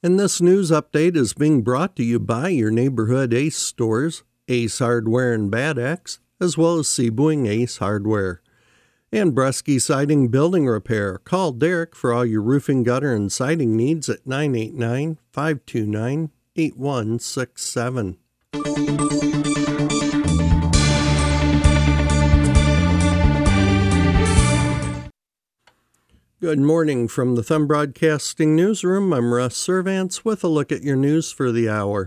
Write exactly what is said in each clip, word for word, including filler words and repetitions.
And this news update is being brought to you by your neighborhood Ace stores, Ace Hardware and Bad Axe, as well as Seaboing Ace Hardware. And Bresky Siding Building Repair. Call Derek for all your roofing, gutter, and siding needs at nine eight nine, five two nine, eight one six seven. Good morning from the Thumb Broadcasting Newsroom. I'm Russ Servants with a look at your news for the hour.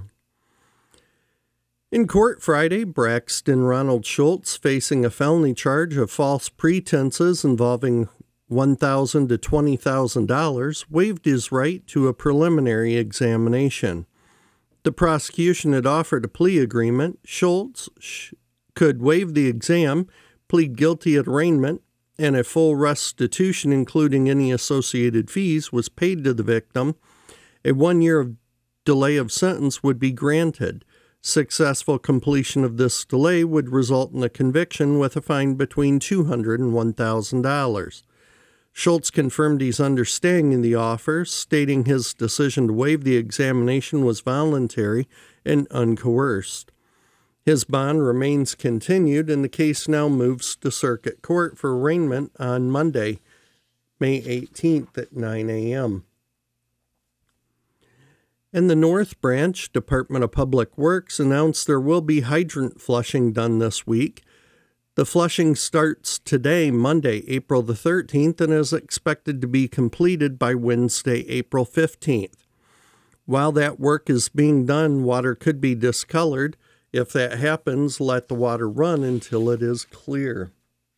In court Friday, Braxton Ronald Schultz, facing a felony charge of false pretenses involving one thousand dollars to twenty thousand dollars, waived his right to a preliminary examination. The prosecution had offered a plea agreement. Schultz sh- could waive the exam, plead guilty at arraignment, and a full restitution, including any associated fees, was paid to the victim. A one-year of delay of sentence would be granted. Successful completion of this delay would result in a conviction with a fine between two hundred dollars and one thousand dollars. Schultz confirmed his understanding of the offer, stating his decision to waive the examination was voluntary and uncoerced. His bond remains continued, and the case now moves to circuit court for arraignment on Monday, May eighteenth at nine a.m. And the North Branch Department of Public Works announced there will be hydrant flushing done this week. The flushing starts today, Monday, April the thirteenth, and is expected to be completed by Wednesday, April fifteenth. While that work is being done, water could be discolored. If that happens, let the water run until it is clear.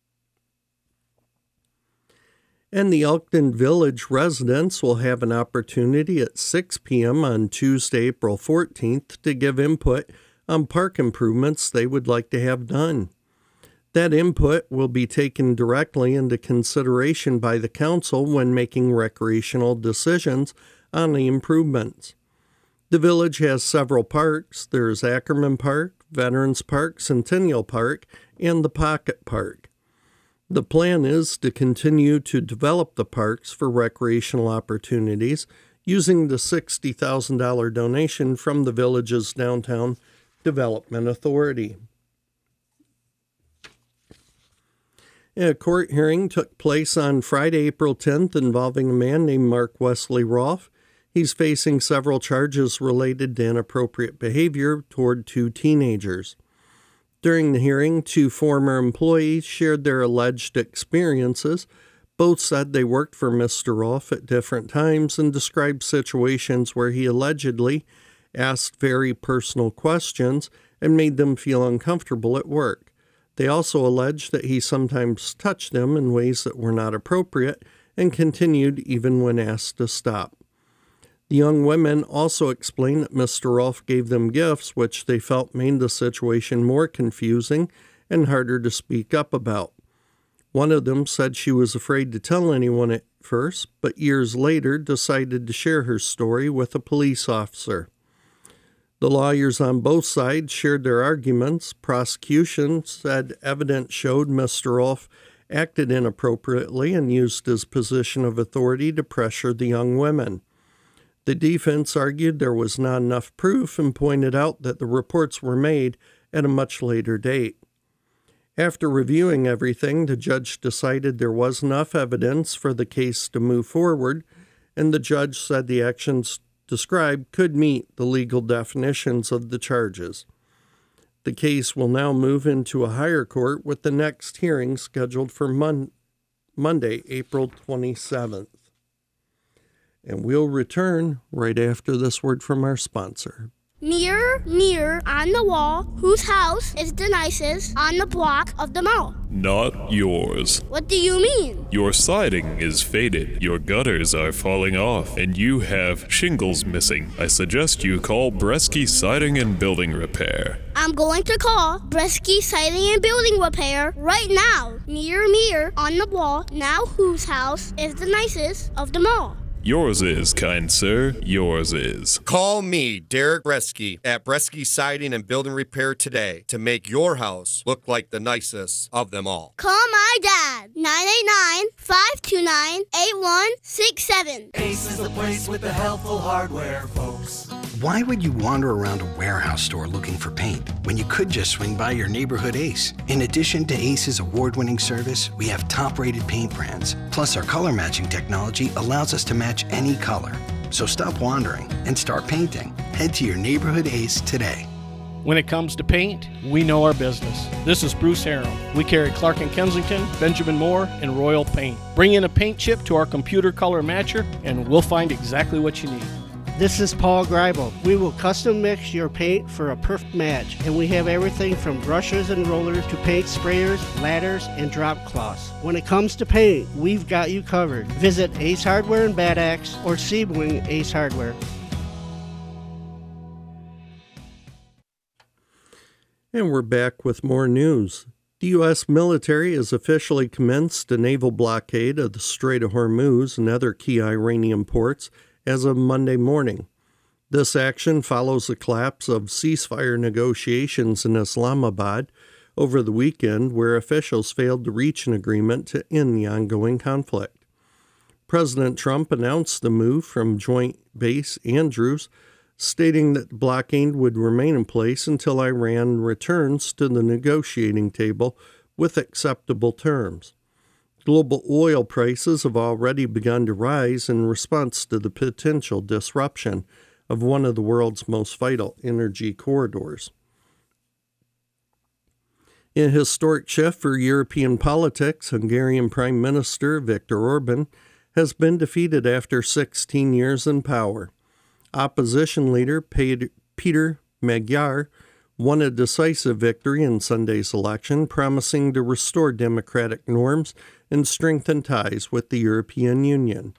And the Elkton Village residents will have an opportunity at six p.m. on Tuesday, April fourteenth, to give input on park improvements they would like to have done. That input will be taken directly into consideration by the council when making recreational decisions on the improvements. The village has several parks. There's Ackerman Park, Veterans Park, Centennial Park, and the Pocket Park. The plan is to continue to develop the parks for recreational opportunities using the sixty thousand dollars donation from the village's Downtown Development Authority. A court hearing took place on Friday, April tenth, involving a man named Mark Wesley Rolfe. He's facing several charges related to inappropriate behavior toward two teenagers. During the hearing, two former employees shared their alleged experiences. Both said they worked for Mister Rolfe at different times and described situations where he allegedly asked very personal questions and made them feel uncomfortable at work. They also alleged that he sometimes touched them in ways that were not appropriate and continued even when asked to stop. The young women also explained that Mister Rolfe gave them gifts, which they felt made the situation more confusing and harder to speak up about. One of them said she was afraid to tell anyone at first, but years later decided to share her story with a police officer. The lawyers on both sides shared their arguments. Prosecution said evidence showed Mister Rolfe acted inappropriately and used his position of authority to pressure the young women. The defense argued there was not enough proof and pointed out that the reports were made at a much later date. After reviewing everything, the judge decided there was enough evidence for the case to move forward, and the judge said the actions described could meet the legal definitions of the charges. The case will now move into a higher court with the next hearing scheduled for Mon- Monday, April twenty-seventh. And we'll return right after this word from our sponsor. Mirror, mirror on the wall, whose house is the nicest on the block of the mall? Not yours. What do you mean? Your siding is faded, your gutters are falling off, and you have shingles missing. I suggest you call Bresky Siding and Building Repair. I'm going to call Bresky Siding and Building Repair right now. Mirror, mirror on the wall, now whose house is the nicest of them all? Yours is, kind sir, yours is. Call me, Derek Bresky, at Bresky Siding and Building Repair today to make your house look like the nicest of them all. Call my dad, nine eight nine, five two nine, eight one six seven. Ace is the place with the helpful hardware, folks. Why would you wander around a warehouse store looking for paint when you could just swing by your neighborhood Ace? In addition to Ace's award-winning service, we have top-rated paint brands. Plus, our color matching technology allows us to match any color. So stop wandering and start painting. Head to your neighborhood Ace today. When it comes to paint, we know our business. This is Bruce Harrell. We carry Clark and Kensington, Benjamin Moore, and Royal Paint. Bring in a paint chip to our computer color matcher, and we'll find exactly what you need. This is Paul Greibel. We will custom mix your paint for a perfect match, and we have everything from brushes and rollers to paint sprayers, ladders, and drop cloths. When it comes to paint, we've got you covered. Visit Ace Hardware in Bad Axe or Sebring Ace Hardware. And we're back with more news. The U S military has officially commenced a naval blockade of the Strait of Hormuz and other key Iranian ports as of Monday morning. This action follows the collapse of ceasefire negotiations in Islamabad over the weekend, where officials failed to reach an agreement to end the ongoing conflict. President Trump announced the move from Joint Base Andrews, stating that the blockade would remain in place until Iran returns to the negotiating table with acceptable terms. Global oil prices have already begun to rise in response to the potential disruption of one of the world's most vital energy corridors. In a historic shift for European politics, Hungarian Prime Minister Viktor Orban has been defeated after sixteen years in power. Opposition leader Peter Magyar won a decisive victory in Sunday's election, promising to restore democratic norms and strengthen ties with the European Union.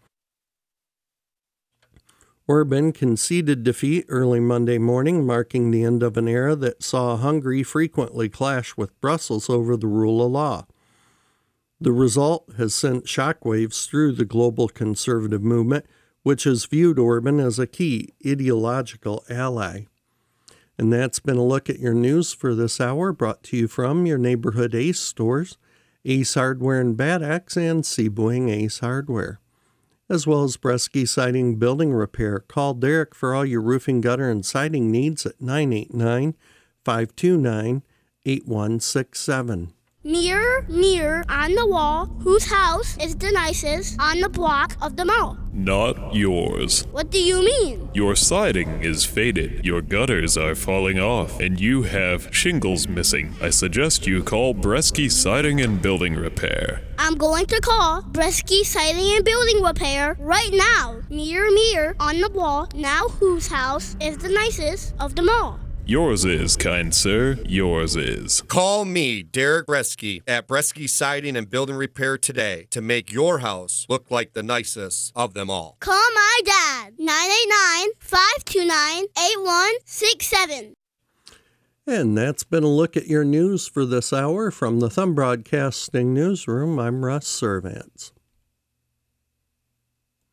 Orban conceded defeat early Monday morning, marking the end of an era that saw Hungary frequently clash with Brussels over the rule of law. The result has sent shockwaves through the global conservative movement, which has viewed Orban as a key ideological ally. And that's been a look at your news for this hour, brought to you from your neighborhood Ace stores, Ace Hardware in Bad Axe and Sebring Ace Hardware, as well as Bresky Siding Building Repair. Call Derek for all your roofing, gutter, and siding needs at nine eight nine, five two nine, eight one six seven. Mirror, mirror on the wall, whose house is the nicest on the block of them all? Not yours. What do you mean? Your siding is faded, your gutters are falling off, and you have shingles missing. I suggest you call Bresky Siding and Building Repair. I'm going to call Bresky Siding and Building Repair right now. Mirror, mirror on the wall, now whose house is the nicest of them all? Yours is, kind sir, yours is. Call me, Derek Bresky, at Bresky Siding and Building Repair today to make your house look like the nicest of them all. Call my dad, nine eight nine, five two nine, eight one six seven. And that's been a look at your news for this hour. From the Thumb Broadcasting Newsroom, I'm Russ Servants.